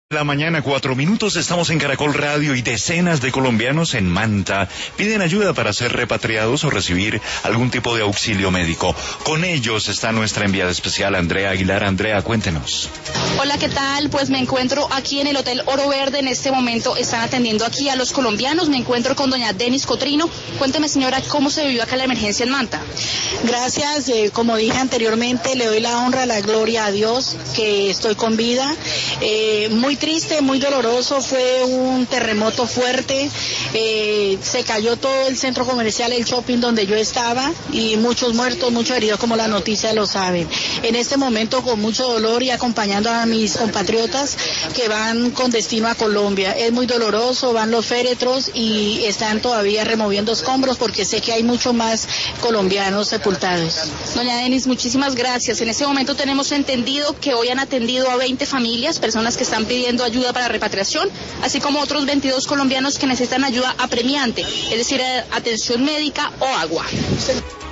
La mañana, 4 minutos, estamos en Caracol Radio y decenas de colombianos en Manta piden ayuda para ser repatriados o recibir algún tipo de auxilio médico. Con ellos está nuestra enviada especial, Andrea Aguilar. Andrea, cuéntenos. Hola, ¿qué tal? Pues me encuentro aquí en el Hotel Oro Verde. En este momento están atendiendo aquí a los colombianos. Me encuentro con doña Denis Cotrino. Cuénteme, señora, ¿cómo se vivió acá la emergencia en Manta? Gracias, como dije anteriormente, le doy la honra, la gloria a Dios que estoy con vida. Muy triste, muy doloroso, fue un terremoto fuerte, se cayó todo el centro comercial, el shopping donde yo estaba, y muchos muertos, muchos heridos, como la noticia lo sabe. En este momento con mucho dolor y acompañando a mis compatriotas que van con destino a Colombia. Es muy doloroso, van los féretros y están todavía removiendo escombros porque sé que hay mucho más colombianos sepultados. Doña Denis, muchísimas gracias. En este momento tenemos entendido que hoy han atendido a 20 familias, personas que están pidiendo ayuda para repatriación, así como otros 22 colombianos que necesitan ayuda apremiante, es decir, atención médica o agua.